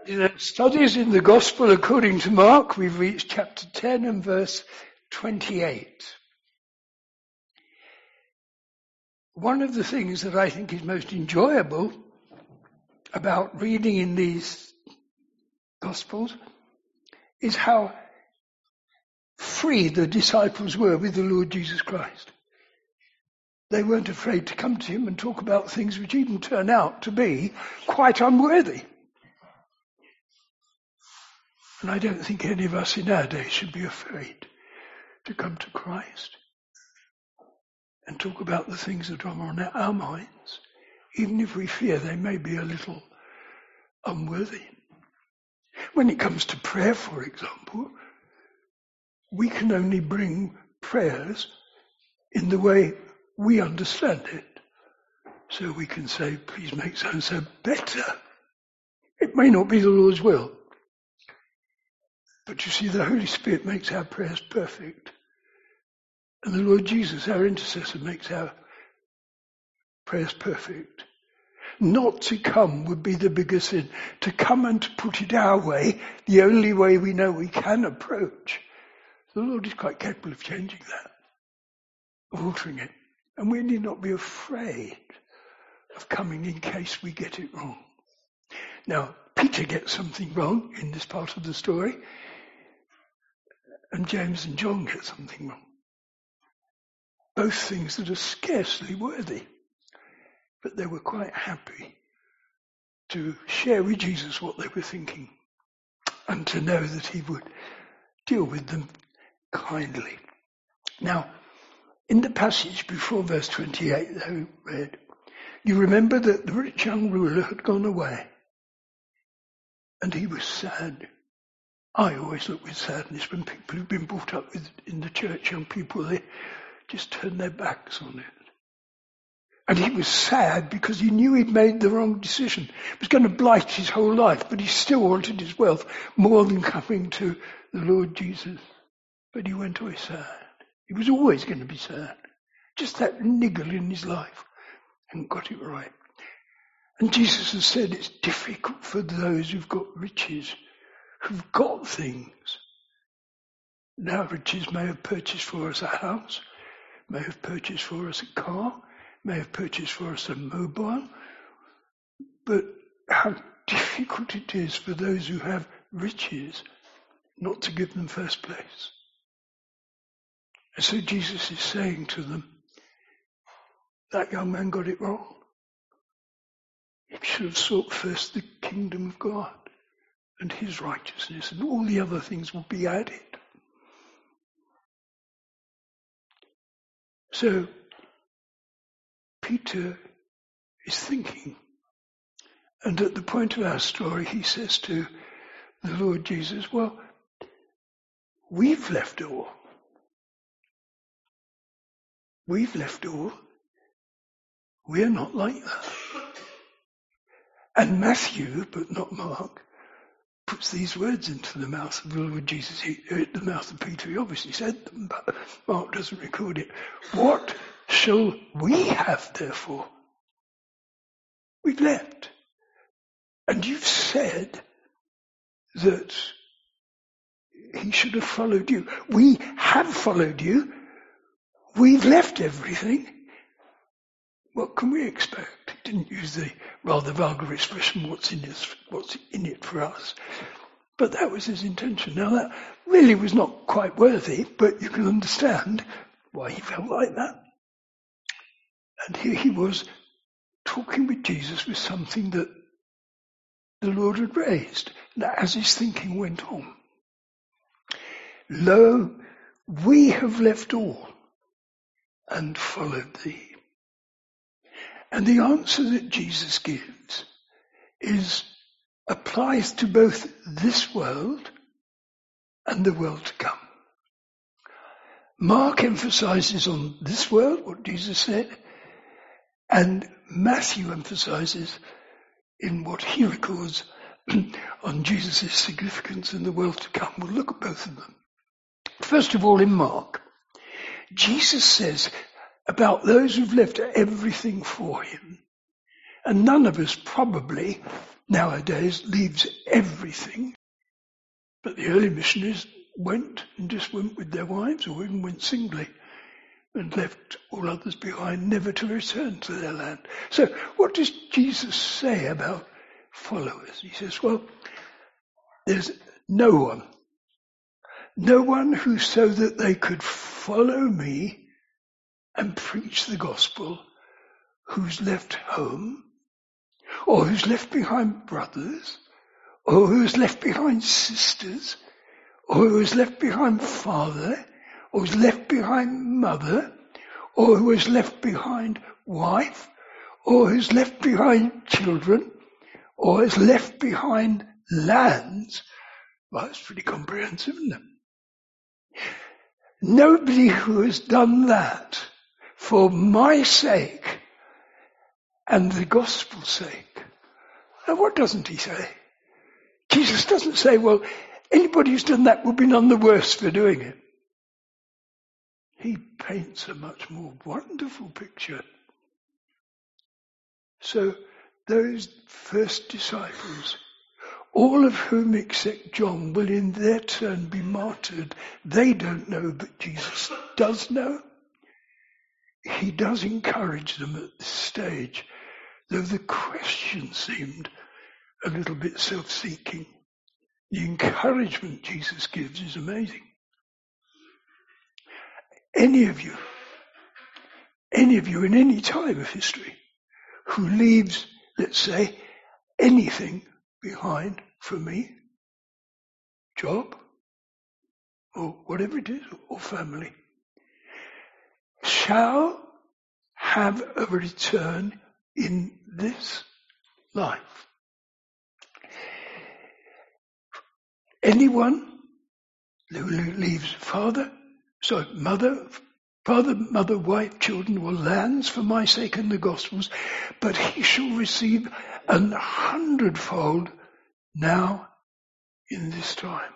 In our studies in the Gospel according to Mark, we've reached chapter 10 and verse 28. One of the things that I think is most enjoyable about reading in these Gospels is how free the disciples were with the Lord Jesus Christ. They weren't afraid to come to him and talk about things which even turn out to be quite unworthy. And I don't think any of us in our day should be afraid to come to Christ and talk about the things that are on our minds, even if we fear they may be a little unworthy. When it comes to prayer, for example, we can only bring prayers in the way we understand it. So we can say, please make so-and-so better. It may not be the Lord's will. But you see, the Holy Spirit makes our prayers perfect. And the Lord Jesus, our intercessor, makes our prayers perfect. Not to come would be the bigger sin. To come and to put it our way, the only way we know we can approach. The Lord is quite capable of changing that, of altering it. And we need not be afraid of coming in case we get it wrong. Now, Peter gets something wrong in this part of the story. And James and John get something wrong. Both things that are scarcely worthy. But they were quite happy to share with Jesus what they were thinking and to know that he would deal with them kindly. Now, in the passage before verse 28 that we read, you remember that the rich young ruler had gone away and he was sad. I always look with sadness when people who've been brought up in the church, young people, they just turn their backs on it. And he was sad because he knew he'd made the wrong decision. It was going to blight his whole life, but he still wanted his wealth more than coming to the Lord Jesus. But he went away sad. He was always going to be sad. Just that niggle in his life. And got it right. And Jesus has said it's difficult for those who've got riches, who've got things. Now riches may have purchased for us a house, may have purchased for us a car, may have purchased for us a mobile, but how difficult it is for those who have riches not to give them first place. And so Jesus is saying to them, that young man got it wrong. He should have sought first the kingdom of God and his righteousness, and all the other things will be added. So, Peter is thinking, and at the point of our story, he says to the Lord Jesus, well, we've left all. We've left all. We're not like that. And Matthew, but not Mark, puts these words into the mouth of the Lord Jesus, the mouth of Peter. He obviously said them, but Mark doesn't record it. What shall we have, therefore? We've left. And you've said that he should have followed you. We have followed you. We've left everything. What can we expect? He didn't use the rather vulgar expression, what's in it for us. But that was his intention. Now that really was not quite worthy, but you can understand why he felt like that. And here he was talking with Jesus with something that the Lord had raised. Now as his thinking went on, lo, we have left all and followed thee. And the answer that Jesus gives applies to both this world and the world to come. Mark emphasizes on this world what Jesus said, and Matthew emphasizes in what he records on Jesus' significance in the world to come. We'll look at both of them. First of all, in Mark, Jesus says about those who've left everything for him, and none of us probably nowadays leaves everything. But the early missionaries went with their wives, or even went singly, and left all others behind, never to return to their land. So what does Jesus say about followers? He says, well, there's no one who, so that they could follow me and preach the gospel, who's left home, or who's left behind brothers, or who's left behind sisters, or who's left behind father, or who's left behind mother, or who has left behind wife, or who's left behind children, or has left behind lands. Well, that's pretty comprehensive, isn't it? Nobody who has done that for my sake and the gospel's sake. Now, what doesn't he say? Jesus doesn't say, well, anybody who's done that will be none the worse for doing it. He paints a much more wonderful picture. So those first disciples, all of whom except John will in their turn be martyred, they don't know, but Jesus does know. He does encourage them at this stage, though the question seemed a little bit self-seeking. The encouragement Jesus gives is amazing. Any of you in any time of history who leaves, let's say, anything behind for me, job, or whatever it is, or family, shall have a return in this life. Anyone who leaves mother, wife, children, or lands for my sake and the gospel's, but he shall receive 100-fold now in this time.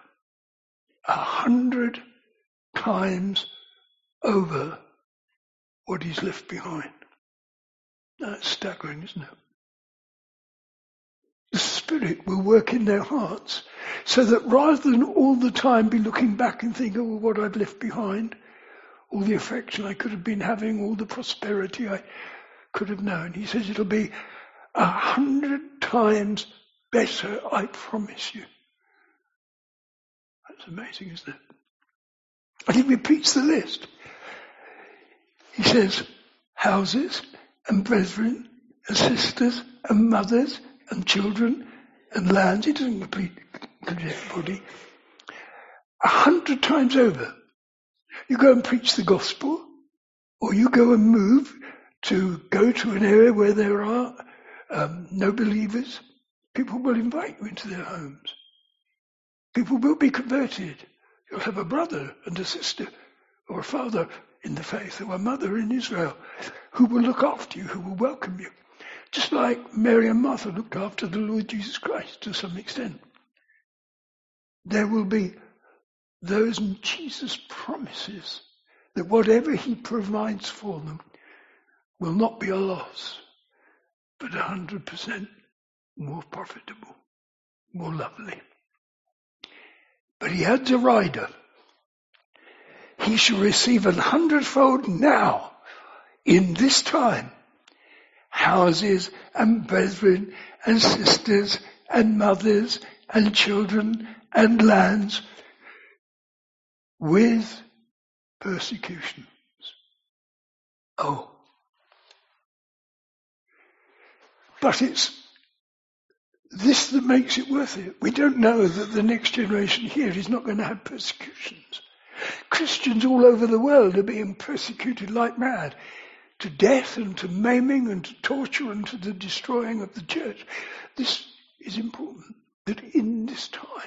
100 times over what he's left behind. That's staggering, isn't it? The Spirit will work in their hearts so that rather than all the time be looking back and thinking, oh, what I've left behind, all the affection I could have been having, all the prosperity I could have known, he says it'll be 100 times better, I promise you. That's amazing, isn't it? And he repeats the list. He says, houses and brethren and sisters and mothers and children and lands. He doesn't complete everybody. 100 times over. You go and preach the gospel, or you go and move to go to an area where there are no believers. People will invite you into their homes. People will be converted. You'll have a brother and a sister, or a father in the faith, or a mother in Israel, who will look after you, who will welcome you. Just like Mary and Martha looked after the Lord Jesus Christ to some extent. There will be those Jesus promises that whatever he provides for them will not be a loss, but 100% more profitable, more lovely. But he adds a rider. He shall receive 100-fold now, in this time, houses and brethren and sisters and mothers and children and lands with persecutions. Oh. But it's this that makes it worth it. We don't know that the next generation here is not going to have persecutions. Christians all over the world are being persecuted like mad, to death and to maiming and to torture and to the destroying of the church. This is important, that in this time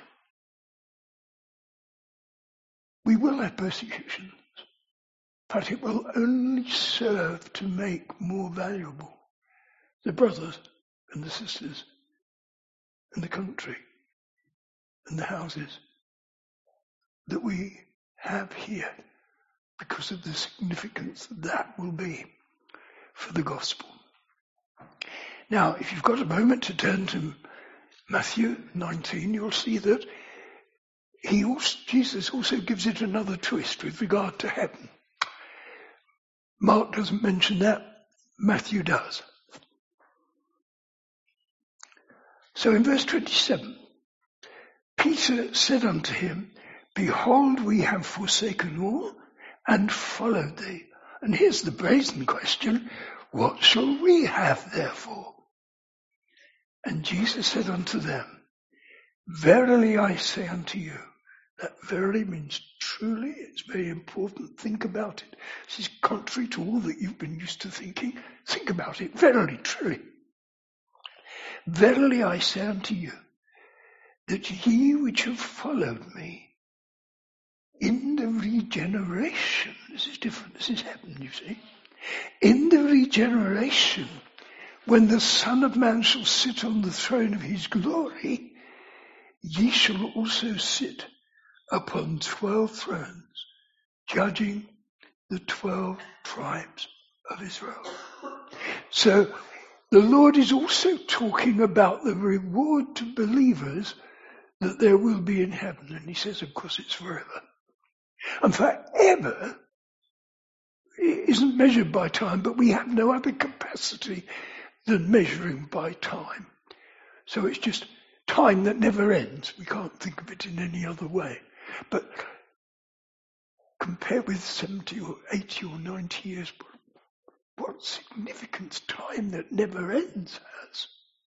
we will have persecutions, but it will only serve to make more valuable the brothers and the sisters and the country and the houses that we have here, because of the significance that will be for the gospel. Now, if you've got a moment to turn to Matthew 19, you'll see that Jesus also gives it another twist with regard to heaven. Mark doesn't mention that, Matthew does. So in verse 27, Peter said unto him, Behold, we have forsaken all and followed thee. And here's the brazen question, what shall we have therefore? And Jesus said unto them, Verily I say unto you, that verily means truly, it's very important, think about it. This is contrary to all that you've been used to thinking. Think about it, verily, truly. Verily I say unto you, that ye which have followed me in the regeneration, this is different, this is heaven, you see. In the regeneration, when the Son of Man shall sit on the throne of his glory, ye shall also sit upon 12 thrones, judging the 12 tribes of Israel. So the Lord is also talking about the reward to believers that there will be in heaven. And he says, of course, it's forever. And forever isn't measured by time, but we have no other capacity than measuring by time. So it's just time that never ends. We can't think of it in any other way. But compared with 70 or 80 or 90 years, what significance time that never ends has.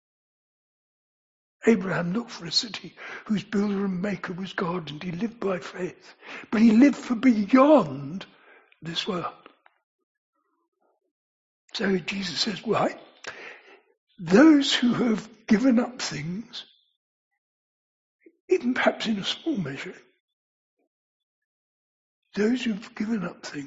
Abraham looked for a city whose builder and maker was God, and he lived by faith. But he lived for beyond this world. So Jesus says, why? Those who have given up things, even perhaps in a small measure, those who've given up things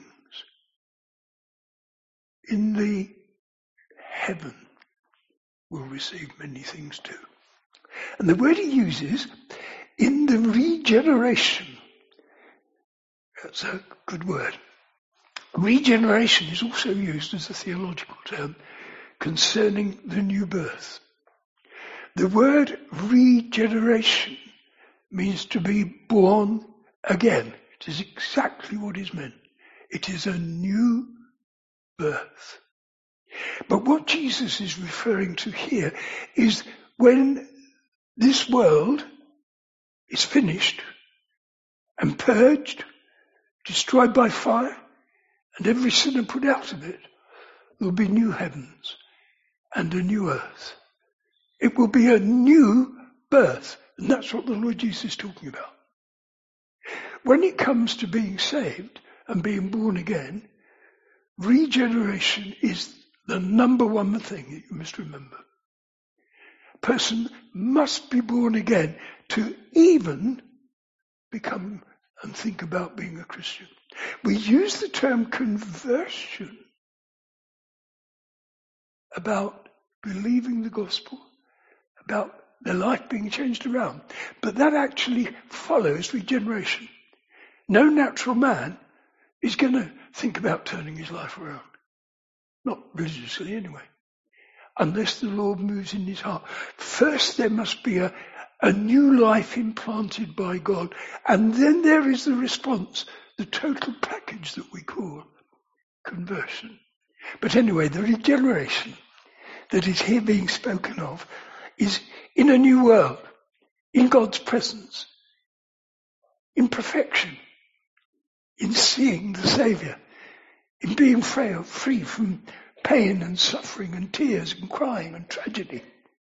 in the heaven will receive many things too. And the word he uses, in the regeneration, that's a good word. Regeneration is also used as a theological term concerning the new birth. The word regeneration means to be born again. It is exactly what is meant. It is a new birth. But what Jesus is referring to here is when this world is finished and purged, destroyed by fire, and every sinner put out of it, there will be new heavens and a new earth. It will be a new birth, and that's what the Lord Jesus is talking about. When it comes to being saved and being born again, regeneration is the number one thing that you must remember. A person must be born again to even become and think about being a Christian. We use the term conversion about believing the gospel, about their life being changed around. But that actually follows regeneration. No natural man is going to think about turning his life around. Not religiously anyway. Unless the Lord moves in his heart. First there must be a new life implanted by God. And then there is the response, the total package that we call conversion. But anyway, the regeneration that is here being spoken of is in a new world, in God's presence, in perfection, in seeing the Saviour, in being free from pain and suffering and tears and crying and tragedy.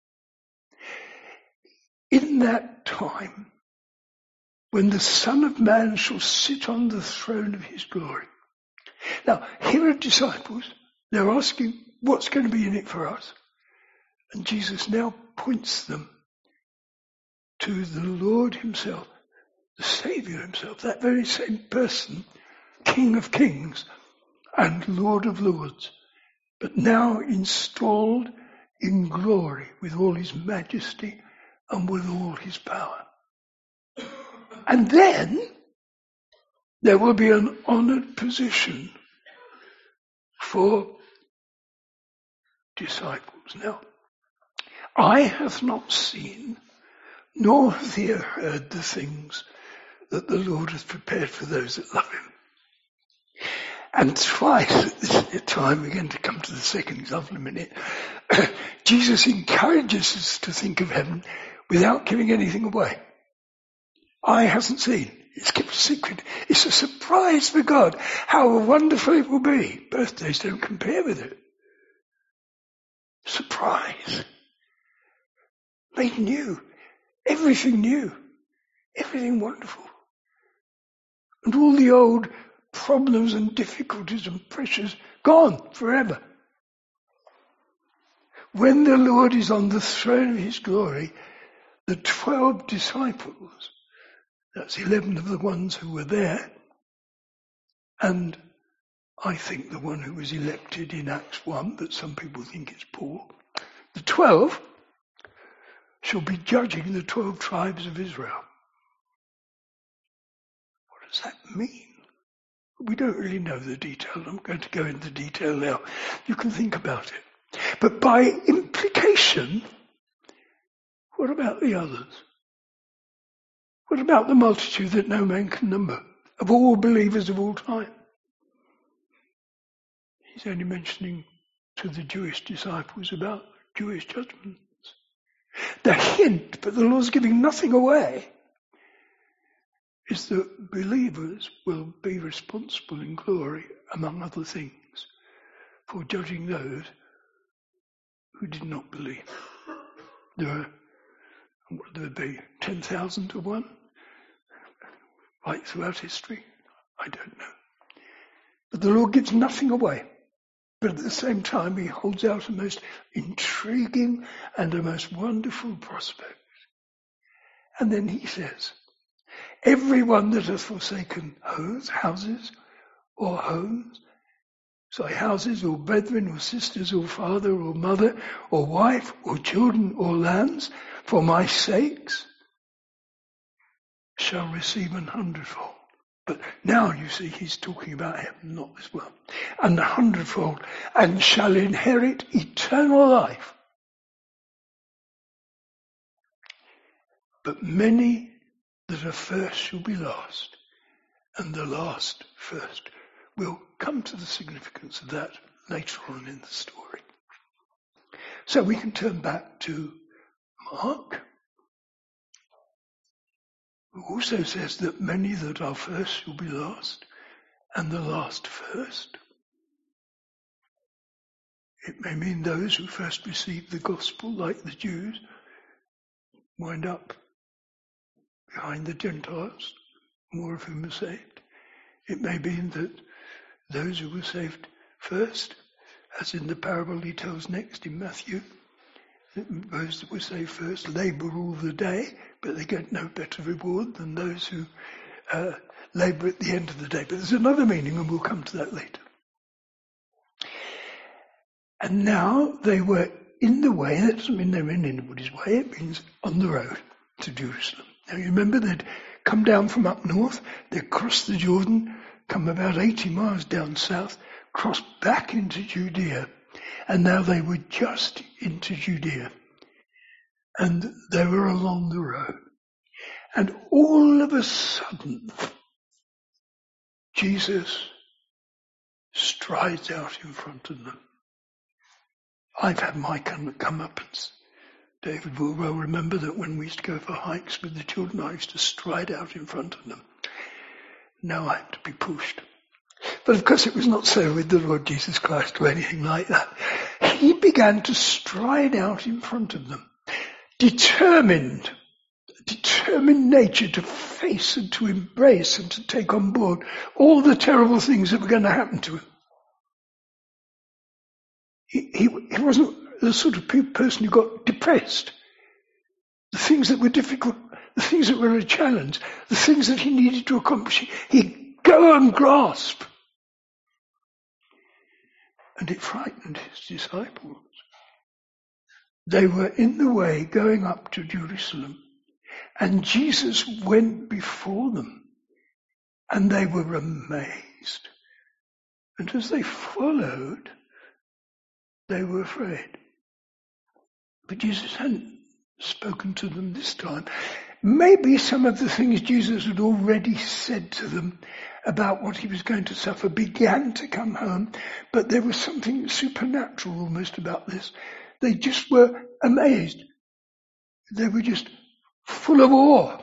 In that time, when the Son of Man shall sit on the throne of his glory. Now, here are disciples. They're asking, what's going to be in it for us? And Jesus now points them to the Lord himself, the Saviour himself, that very same person, King of Kings and Lord of Lords, but now installed in glory with all his majesty and with all his power. And then there will be an honoured position for disciples. Now, eye hath not seen nor have they heard the things that the Lord has prepared for those that love him. And twice at this time, we're going to come to the second example in a minute, Jesus encourages us to think of heaven without giving anything away. Eye hasn't seen. It's kept a secret. It's a surprise for God. How wonderful it will be. Birthdays don't compare with it. Surprise. Made new. Everything new. Everything wonderful. And all the old problems and difficulties and pressures gone forever. When the Lord is on the throne of his glory, the 12 disciples, that's 11 of the ones who were there, and I think the one who was elected in Acts 1, but some people think it's Paul, the 12 shall be judging the 12 tribes of Israel. What does that mean? We don't really know the detail. I'm going to go into detail now. You can think about it. But by implication, what about the others? What about the multitude that no man can number, of all believers of all time? He's only mentioning to the Jewish disciples about Jewish judgments. The hint, but the Lord's giving nothing away, is that believers will be responsible in glory, among other things, for judging those who did not believe. There would be 10,000 to 1, right throughout history. I don't know. But the Lord gives nothing away. But at the same time, he holds out a most intriguing and a most wonderful prospect. And then he says, everyone that hath forsaken houses or homes, houses or brethren or sisters or father or mother or wife or children or lands, for my sakes, shall receive 100-fold. But now you see he's talking about heaven, not this world. And 100-fold, and shall inherit eternal life. But many that are first shall be last, and the last first. We'll come to the significance of that later on in the story. So we can turn back to Mark, who also says that many that are first shall be last, and the last first. It may mean those who first received the gospel, like the Jews, wind up behind the Gentiles, more of whom are saved. It may mean that those who were saved first, as in the parable he tells next in Matthew, those that were saved first labour all the day, but they get no better reward than those who labour at the end of the day. But there's another meaning, and we'll come to that later. And now they were in the way. That doesn't mean they were in anybody's way. It means on the road to Jerusalem. Now you remember they'd come down from up north, they'd crossed the Jordan, come about 80 miles down south, crossed back into Judea, and now they were just into Judea. And they were along the road. And all of a sudden, Jesus strides out in front of them. I've had my comeuppance. David will well remember that when we used to go for hikes with the children, I used to stride out in front of them. Now I have to be pushed. But of course it was not so with the Lord Jesus Christ or anything like that. He began to stride out in front of them, determined nature to face and to embrace and to take on board all the terrible things that were going to happen to him. He wasn't the sort of person who got depressed. The things that were difficult, the things that were a challenge, the things that he needed to accomplish, he'd go and grasp. And it frightened his disciples. They were in the way going up to Jerusalem, and Jesus went before them, and they were amazed. And as they followed, they were afraid. But Jesus hadn't spoken to them this time. Maybe some of the things Jesus had already said to them about what he was going to suffer began to come home, but there was something supernatural almost about this. They just were amazed. They were just full of awe.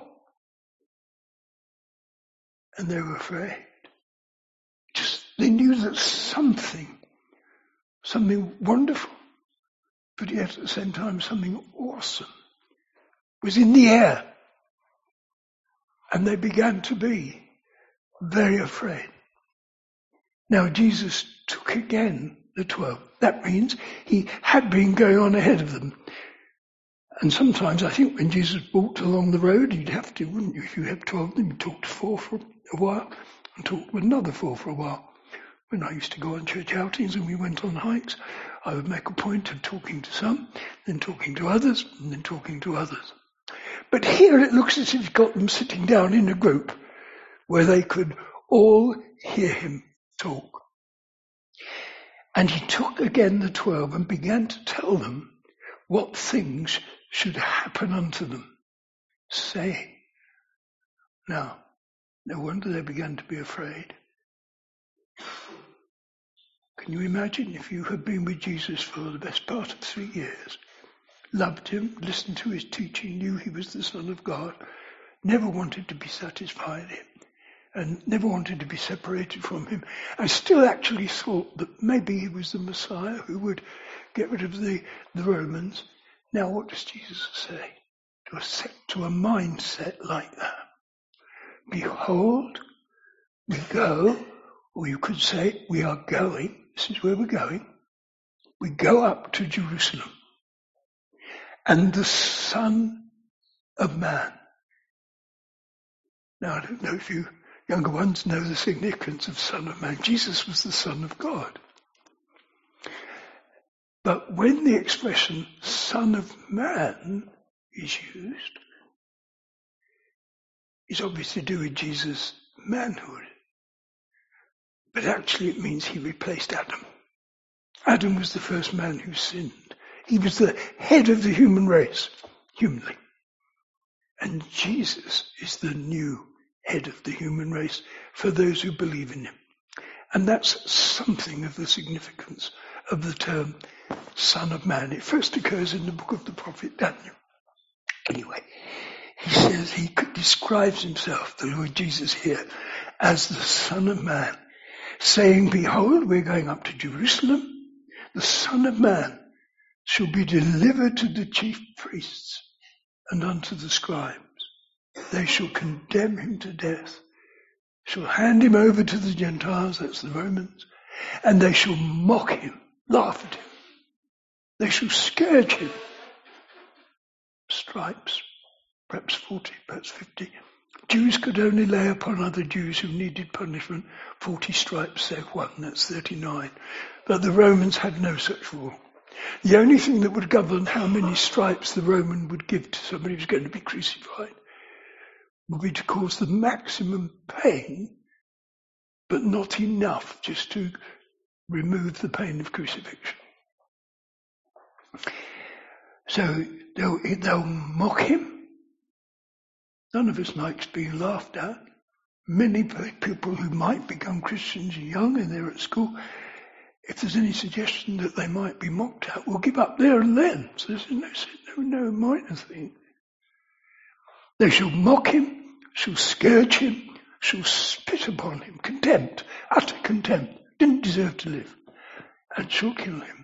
And they were afraid. They knew that something wonderful, but yet at the same time something awesome was in the air. And they began to be very afraid. Now Jesus took again the 12. That means he had been going on ahead of them. And sometimes I think when Jesus walked along the road, you'd have to, wouldn't you? If you had 12 of them, you'd talk to 4 for a while and talk to another 4 for a while. When I used to go on church outings and we went on hikes, I would make a point of talking to some, then talking to others, and then talking to others. But here it looks as if he's got them sitting down in a group where they could all hear him talk. And he took again the 12 and began to tell them what things should happen unto them, saying. Now, no wonder they began to be afraid. Can you imagine if you had been with Jesus for the best part of 3 years, loved him, listened to his teaching, knew he was the Son of God, never wanted to be satisfied him, and never wanted to be separated from him, and still actually thought that maybe he was the Messiah who would get rid of the Romans. Now what does Jesus say to a mindset like that? Behold, we go, or you could say we are going, this is where we're going, we go up to Jerusalem, and the Son of Man. Now I don't know if you younger ones know the significance of Son of Man. Jesus was the Son of God. But when the expression Son of Man is used, it's obviously to do with Jesus' manhood. But actually it means he replaced Adam. Adam was the first man who sinned. He was the head of the human race, humanly. And Jesus is the new head of the human race for those who believe in him. And that's something of the significance of the term Son of Man. It first occurs in the book of the prophet Daniel. Anyway, he says, he describes himself, the Lord Jesus here, as the Son of Man, saying, behold, we're going up to Jerusalem. The Son of Man shall be delivered to the chief priests and unto the scribes. They shall condemn him to death, shall hand him over to the Gentiles, that's the Romans, and they shall mock him, laugh at him. They shall scourge him. Stripes, perhaps 40, perhaps 50. Jews could only lay upon other Jews who needed punishment 40 stripes save one, that's 39. But the Romans had no such rule. The only thing that would govern how many stripes the Roman would give to somebody who was going to be crucified would be to cause the maximum pain, but not enough just to remove the pain of crucifixion. So they'll mock him. None of us likes being laughed at. Many people who might become Christians young and they're at school, if there's any suggestion that they might be mocked at, will give up there and then. So this is no minor thing. They shall mock him, shall scourge him, shall spit upon him, contempt, utter contempt, didn't deserve to live, and shall kill him.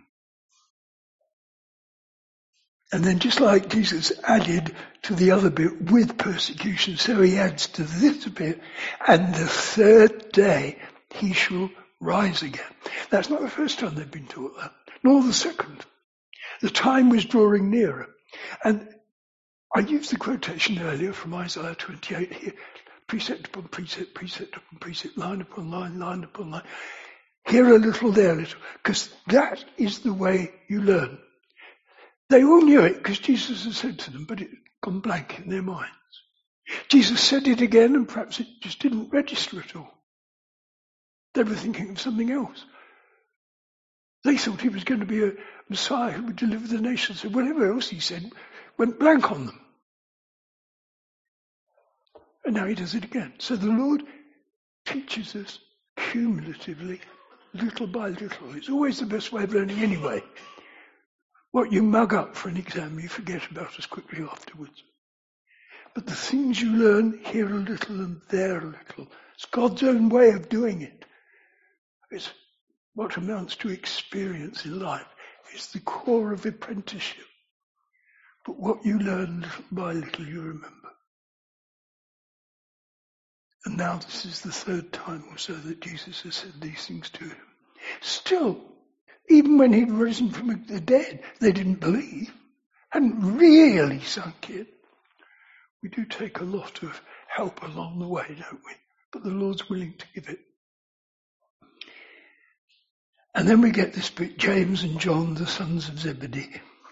And then just like Jesus added to the other bit with persecution, so he adds to this bit, and the third day he shall rise again. That's not the first time they've been taught that, nor the second. The time was drawing nearer. And I used the quotation earlier from Isaiah 28 here, precept upon precept, precept upon precept, line upon line, line upon line. Here a little, there a little, because that is the way you learn. They all knew it because Jesus had said to them, but it had gone blank in their minds. Jesus said it again and perhaps it just didn't register at all. They were thinking of something else. They thought he was going to be a Messiah who would deliver the nations. So whatever else he said went blank on them. And now he does it again. So the Lord teaches us cumulatively, little by little. It's always the best way of learning anyway. What you mug up for an exam, you forget about as quickly afterwards. But the things you learn here a little and there a little, it's God's own way of doing it. It's what amounts to experience in life. It's the core of apprenticeship. But what you learn little by little, you remember. And now this is the third time or so that Jesus has said these things to him. Still, even when he'd risen from the dead, they didn't believe. Hadn't really sunk in. We do take a lot of help along the way, don't we? But the Lord's willing to give it. And then we get this bit, James and John, the sons of Zebedee.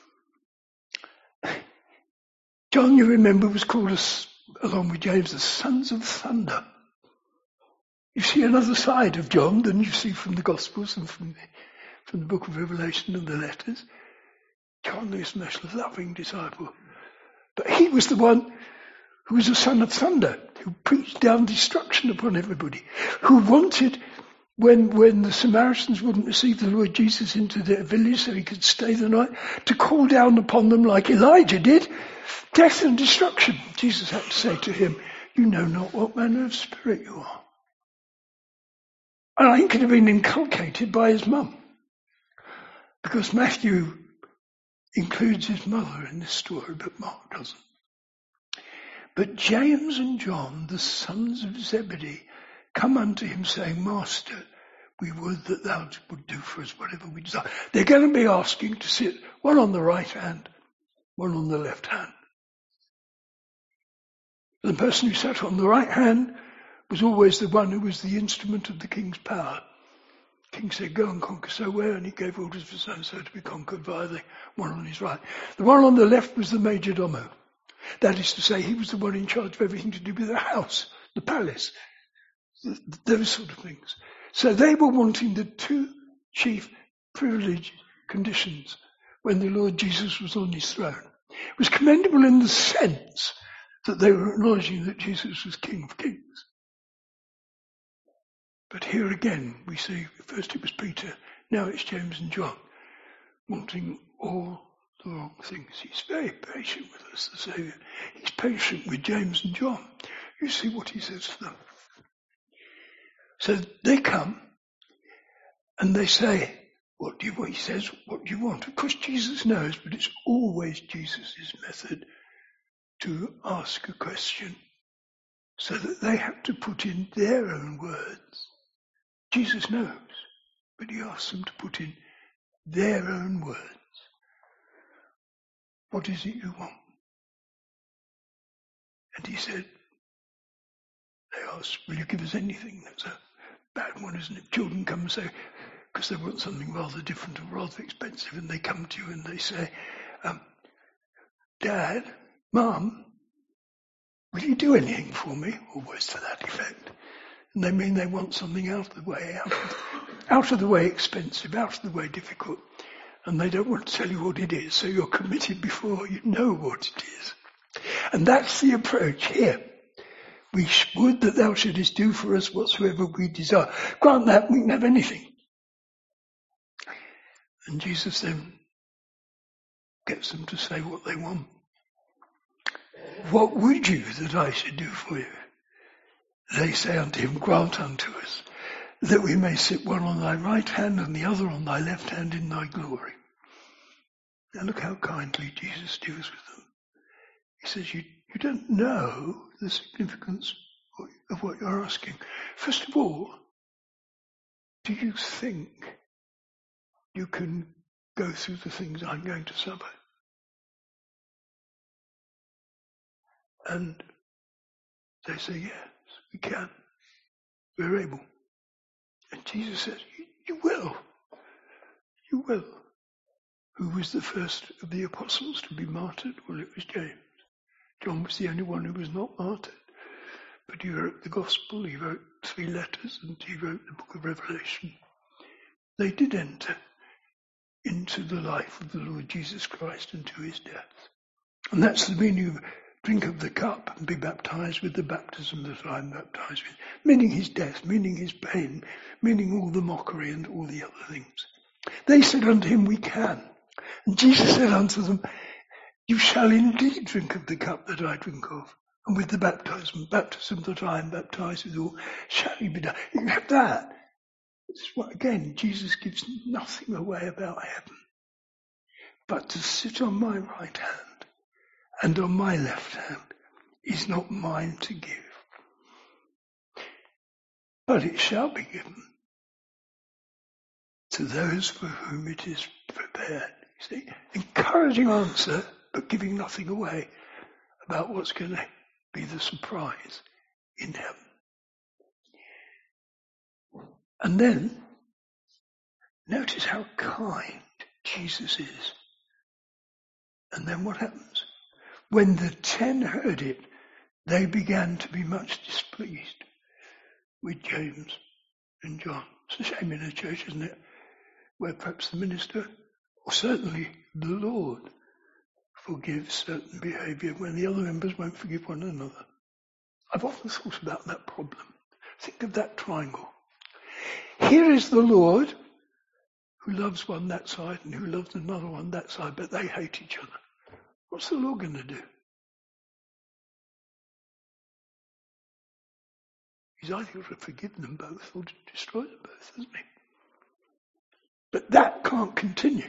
John, you remember, was called, along with James, the sons of thunder. You see another side of John than you see from the Gospels and from the book of Revelation and the letters. John, this most loving disciple. But he was the one who was a son of thunder, who preached down destruction upon everybody, who wanted, when the Samaritans wouldn't receive the Lord Jesus into their village so he could stay the night, to call down upon them like Elijah did, death and destruction. Jesus had to say to him, you know not what manner of spirit you are. And I think it had been inculcated by his mum, because Matthew includes his mother in this story, but Mark doesn't. But James and John, the sons of Zebedee, come unto him saying, Master, we would that thou would do for us whatever we desire. They're going to be asking to sit one on the right hand, one on the left hand. The person who sat on the right hand was always the one who was the instrument of the king's power. The king said, go and conquer so where, and he gave orders for so and so to be conquered by the one on his right. The one on the left was the major domo. That is to say, he was the one in charge of everything to do with the house, the palace, those sort of things. So they were wanting the two chief privilege conditions when the Lord Jesus was on his throne. It was commendable in the sense that they were acknowledging that Jesus was King of Kings. But here again, we see first it was Peter, now it's James and John, wanting all the wrong things. He's very patient with us, the Saviour. He's patient with James and John. You see what he says to them. So they come and they say, what do you want? He says, what do you want? Of course, Jesus knows, but it's always Jesus' method to ask a question so that they have to put in their own words. Jesus knows, but he asks them to put in their own words. What is it you want? And he said, they asked, will you give us anything? That's a bad one, isn't it? Children come and say, because they want something rather different and rather expensive, and they come to you and they say, Dad, Mum, will you do anything for me? Or words to that effect. And they mean they want something out of the way, out of the way expensive, out of the way difficult. And they don't want to tell you what it is, so you're committed before you know what it is. And that's the approach here. We would that thou shouldest do for us whatsoever we desire. Grant that, we can have anything. And Jesus then gets them to say what they want. What would you that I should do for you? They say unto him, grant unto us that we may sit one on thy right hand and the other on thy left hand in thy glory. Now look how kindly Jesus deals with them. He says, you don't know the significance of what you're asking. First of all, do you think you can go through the things I'm going to suffer? And they say, yes, we can. We're able. And Jesus says, you will. You will. Who was the first of the apostles to be martyred? Well, it was James. John was the only one who was not martyred. But he wrote the Gospel, he wrote 3 letters, and he wrote the book of Revelation. They did enter into the life of the Lord Jesus Christ and to his death. And that's the meaning of drink of the cup and be baptized with the baptism that I'm baptized with. Meaning his death, meaning his pain, meaning all the mockery and all the other things. They said unto him, we can. And Jesus said unto them, you shall indeed drink of the cup that I drink of. And with the baptism that I am baptized with all, shall you be done. You can have that. This is what, again, Jesus gives nothing away about heaven. But to sit on my right hand and on my left hand is not mine to give. But it shall be given to those for whom it is prepared. You see, encouraging answer, but giving nothing away about what's going to be the surprise in heaven. And then, notice how kind Jesus is. And then what happens? When the 10 heard it, they began to be much displeased with James and John. It's a shame in a church, isn't it? Where perhaps the minister, or certainly the Lord, forgives certain behaviour when the other members won't forgive one another. I've often thought about that problem. Think of that triangle. Here is the Lord who loves one that side and who loves another one that side, but they hate each other. What's the Lord going to do? He's either got to forgive them both or to destroy them both, hasn't he? But that can't continue.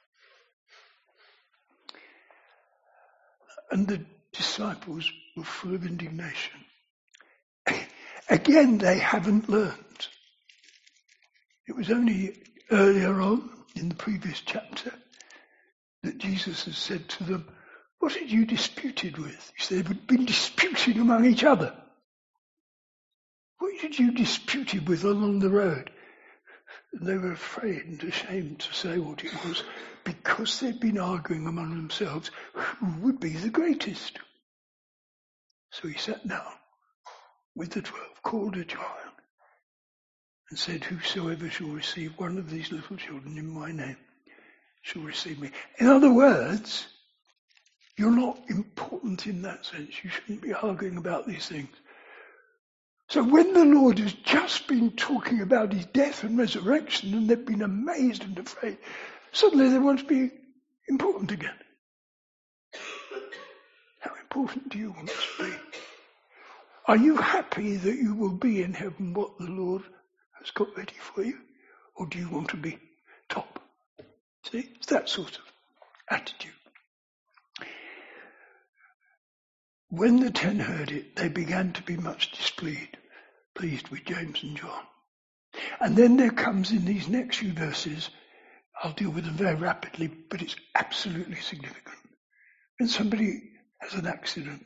And the disciples were full of indignation. Again, they haven't learned. It was only earlier on in the previous chapter that Jesus has said to them, what had you disputed with? He said, they'd been disputing among each other. What had you disputed with along the road? And they were afraid and ashamed to say what it was because they'd been arguing among themselves who would be the greatest. So he sat down with the 12, called a child, and said, whosoever shall receive one of these little children in my name shall receive me. In other words, you're not important in that sense. You shouldn't be arguing about these things. So when the Lord has just been talking about his death and resurrection and they've been amazed and afraid, suddenly they want to be important again. How important do you want to be? Are you happy that you will be in heaven what the Lord has got ready for you? Or do you want to be top? See, it's that sort of attitude. When the 10 heard it, they began to be much displeased with James and John. And then there comes in these next few verses, I'll deal with them very rapidly, but it's absolutely significant. When somebody has an accident,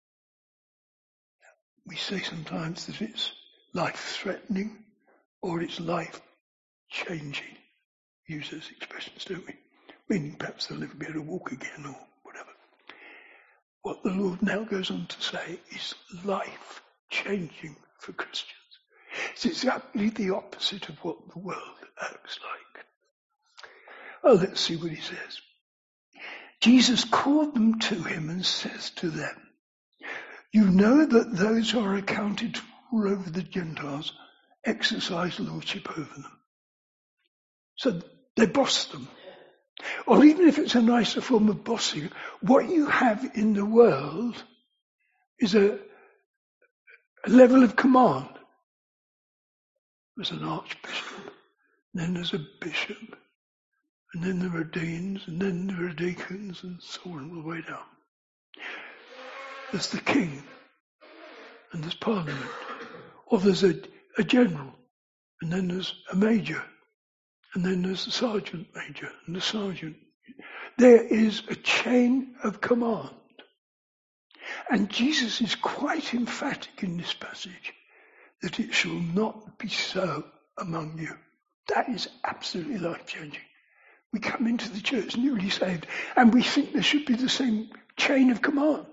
we say sometimes that it's life-threatening or it's life-changing. Use those expressions, don't we? Meaning perhaps they'll never be able to walk again or whatever. What the Lord now goes on to say is life-changing for Christians. It's exactly the opposite of what the world acts like. Oh, let's see what he says. Jesus called them to him and says to them, you know that those who are accounted to rule over the Gentiles exercise lordship over them. So they boss them. Or even if it's a nicer form of bossing, what you have in the world is a level of command. There's an archbishop, and then there's a bishop, and then there are deans, and then there are deacons, and so on all the way down. There's the king, and there's parliament. Or there's a general, and then there's a major, and then there's the sergeant major, and the sergeant. There is a chain of command. And Jesus is quite emphatic in this passage that it shall not be so among you. That is absolutely life-changing. We come into the church newly saved, and we think there should be the same chain of command.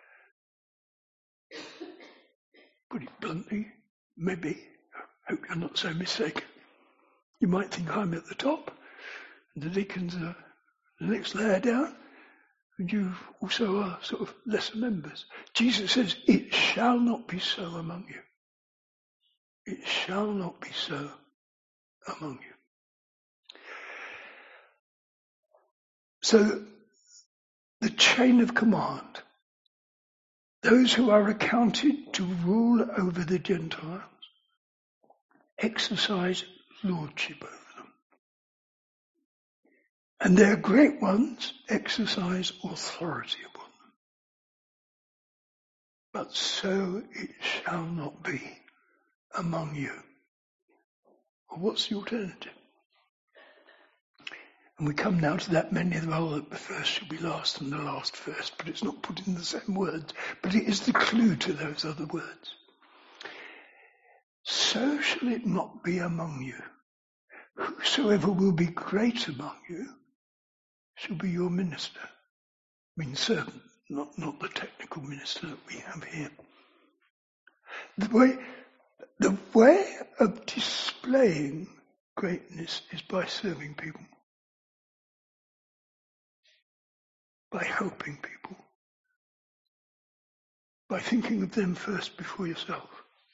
Put it bluntly, maybe, I hope you're not so mistaken. You might think I'm at the top, and the deacons are the next layer down, and you also are sort of lesser members. Jesus says, it shall not be so among you. It shall not be so among you. So the chain of command, those who are accounted to rule over the Gentiles, exercise lordship over them. And their great ones exercise authority upon them. But so it shall not be among you. Well, what's the alternative? And we come now to that many that the first shall be last and the last first, but it's not put in the same words, but it is the clue to those other words. So shall it not be among you. Whosoever will be great among you shall be your minister. I mean servant, not the technical minister that we have here. The way of displaying greatness is by serving people. By helping people, by thinking of them first before yourself.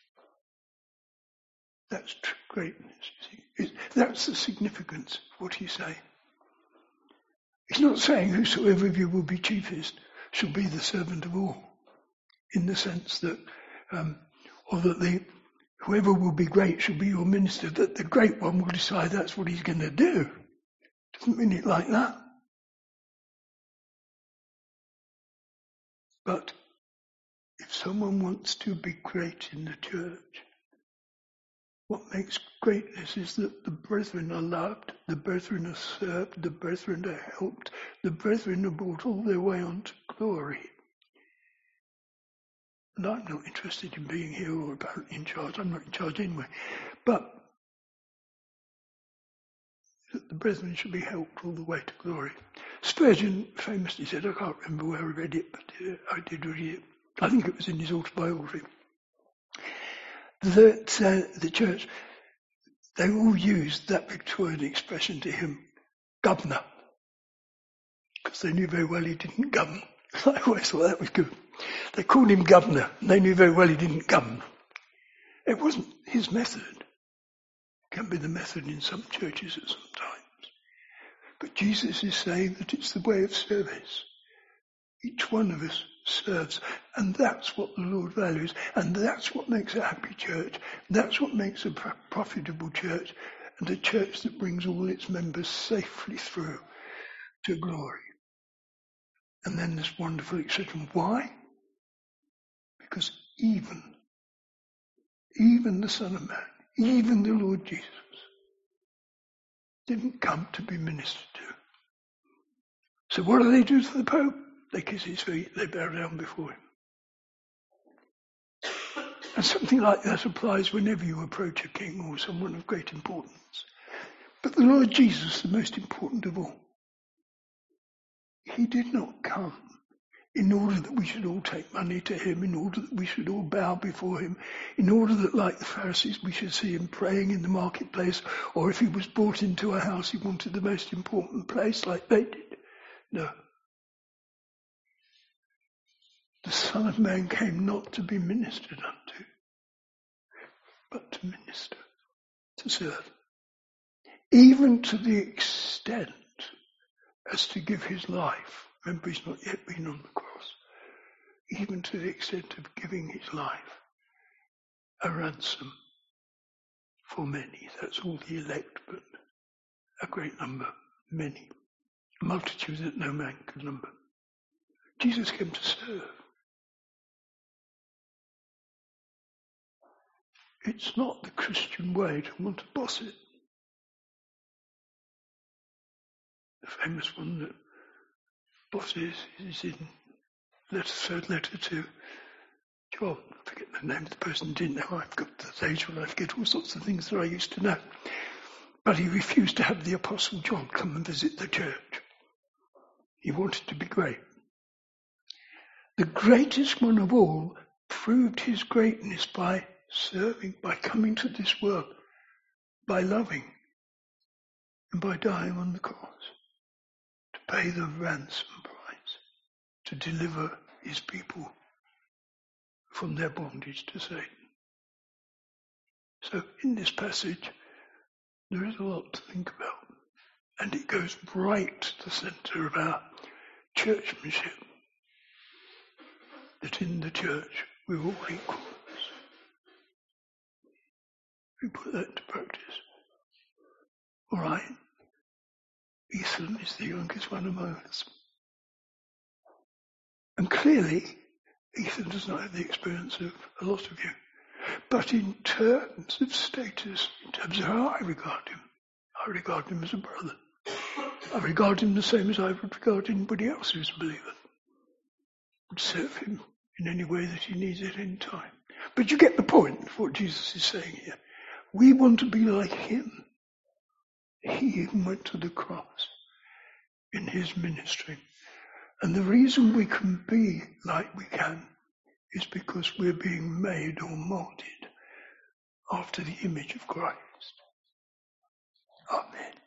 That's true greatness, you see. That's the significance of what he's saying. He's not saying whosoever of you will be chiefest shall be the servant of all, in the sense that, or that whoever will be great shall be your minister, that the great one will decide that's what he's going to do. Doesn't mean it like that. But if someone wants to be great in the church, what makes greatness is that the brethren are loved, the brethren are served, the brethren are helped, the brethren are brought all their way on to glory. And I'm not interested in being here or apparently in charge. I'm not in charge anyway. But that the brethren should be helped all the way to glory. Spurgeon famously said, I can't remember where I read it, but I did read it. I think it was in his autobiography. That the church, they all used that Victorian expression to him, governor, because they knew very well he didn't govern. I always thought that was good. They called him governor, and they knew very well he didn't govern. It wasn't his method. It can be the method in some churches at some times. But Jesus is saying that it's the way of service. Each one of us serves, and that's what the Lord values, and that's what makes a happy church. That's what makes a profitable church, and a church that brings all its members safely through to glory. And then this wonderful exception. Why? Because even the Son of Man, even the Lord Jesus, didn't come to be ministered to. So what do they do to the Pope? They kiss his feet, they bow down before him. And something like that applies whenever you approach a king or someone of great importance. But the Lord Jesus, the most important of all, he did not come in order that we should all take money to him, in order that we should all bow before him, in order that, like the Pharisees, we should see him praying in the marketplace, or if he was brought into a house, he wanted the most important place like they did. No. The Son of Man came not to be ministered unto, but to minister, to serve. Even to the extent as to give his life. Remember, he's not yet been on the cross. Even to the extent of giving his life, a ransom for many. That's all the elect, but a great number, many. A multitude that no man can number. Jesus came to serve. It's not the Christian way to want to boss it. The famous one that bosses is in third letter to John. I forget the name of the person, didn't know. I've got the age when I forget all sorts of things that I used to know. But he refused to have the Apostle John come and visit the church. He wanted to be great. The greatest one of all proved his greatness by serving, by coming to this world, by loving, and by dying on the cross to pay the ransom price. to deliver his people from their bondage to Satan. So in this passage, there is a lot to think about. And it goes right to the centre of our churchmanship. That in the church we're all equals. We put that into practice. All right. Ethan is the youngest one among us. And clearly, Ethan does not have the experience of a lot of you. But in terms of status, in terms of how I regard him as a brother. I regard him the same as I would regard anybody else who's a believer. I would serve him in any way that he needs at any time. But you get the point of what Jesus is saying here. We want to be like him. He even went to the cross in his ministry. And the reason we can be like we can is because we're being made or molded after the image of Christ. Amen.